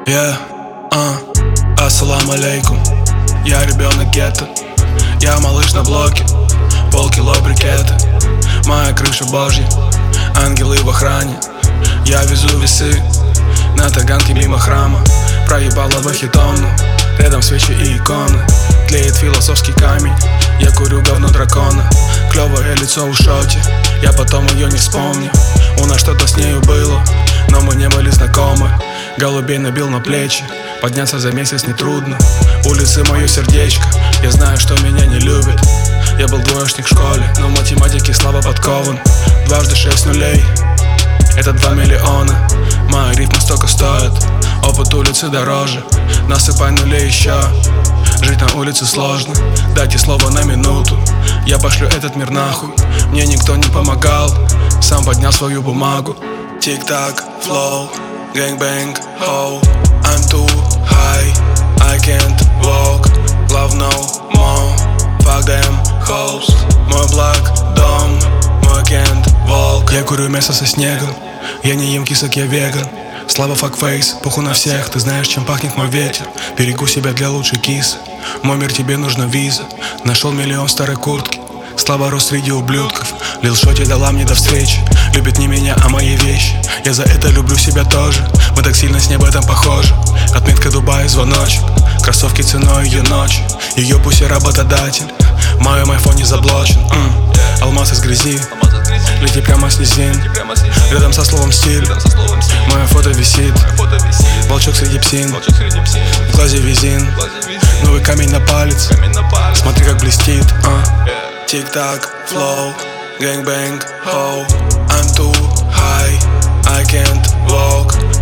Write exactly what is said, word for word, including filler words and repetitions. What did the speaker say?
Yeah, uh, ассалам алейкум. Я ребенок гетто, я малыш на блоке, полкило брикеты. Моя крыша божья, ангелы в охране. Я везу весы на таганке мимо храма. Проебал лобохитонну, рядом свечи и иконы. Тлеет философский камень, я курю говно дракона. Клевое лицо в шоте, я потом ее не вспомню. У нас что-то с нею было, но мы не были знакомы. Голубей набил на плечи, подняться за месяц нетрудно. Улицы мое сердечко, я знаю, что меня не любят. Я был двоечник в школе, но в математике слабо подкован. Дважды шесть нулей, это два миллиона. Мои рифмы столько стоят, опыт улицы дороже. Насыпай нулей еще, жить на улице сложно. Дайте слово на минуту, я пошлю этот мир нахуй. Мне никто не помогал, сам поднял свою бумагу. Тик-так, флоу, gang-bang, ho. I'm too high, I can't walk. Love no more, fuck them hoes. Мой black дом, мой can't walk. Я курю мясо со снегом, я не ем кисок, я веган. Слава факфейс, похуй на всех, ты знаешь, чем пахнет мой ветер. Берегу себя для лучшей кисы, мой мир, тебе нужна виза. Нашел миллион старой куртки, слава рос среди ублюдков. Лил шоти, дала мне до встречи, любит не меня, а мои вещи. Я за это люблю себя тоже, мы так сильно с небом похожи. Отметка Дубая, звоночек, кроссовки ценой ее ночи. Ее пусть работодатель, в моем айфоне заблочен. mm. Алмаз из грязи, лети прямо с низин, рядом со словом стиль. Мое фото висит, волчок среди псин, в глазе визин, новый камень на палец, смотри как блестит. Тик-так, флоу, gang-bang, ho. I'm too high, I can't walk.